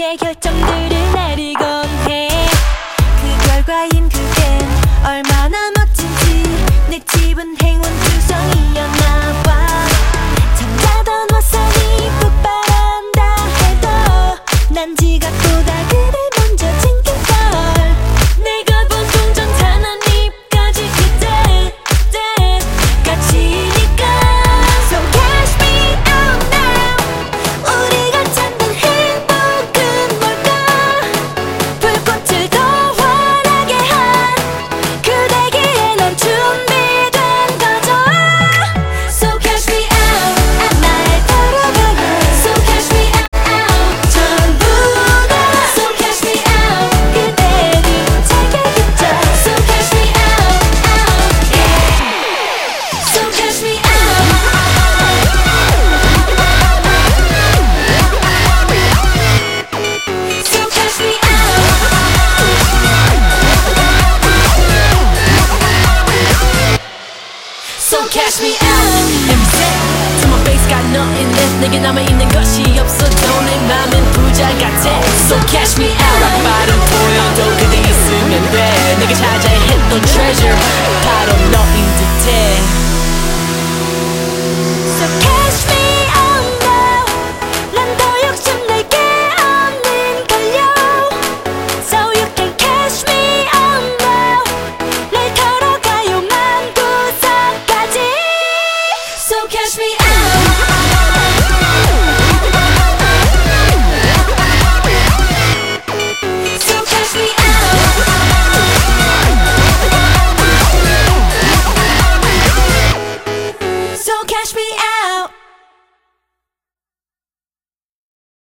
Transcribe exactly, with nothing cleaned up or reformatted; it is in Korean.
쉽게 결정들을 내리곤 해. 그 결과인 그댄 얼마나 멋진지. 내 집은 행운 투성이었나 봐. 잠자던 왓선이 폭발한다 해도 난 지각보다 그를 먼저 챙길걸. 내가 본 동전 단 한 입까지 그때 가치니까. So cash me out now. 우리가 찾는 행복은 뭘까? 불꽃을 더 환하게 한 그대기에 난 준비된 거죠. So cash me out. 날 걸어가요. So cash me out. 전부 다 So cash me out. 그대는 자격있죠. So cash me out, out, yeah. So cash me out. So cash me out. So cash me out. Every cent to my face got nothing left. 내게 남아있는 것이 없어도 내 맘은 부자 같아. So cash me out. 락바른 보여도 그대 있으면 돼. 내가 찾아야 했던 treasure 바로 너인 듯해. So cash me out now. 난 더 욕심낼 게 없는 걸요. So you can cash me out now. 날 털어가요 맘 구석까지. So cash me out.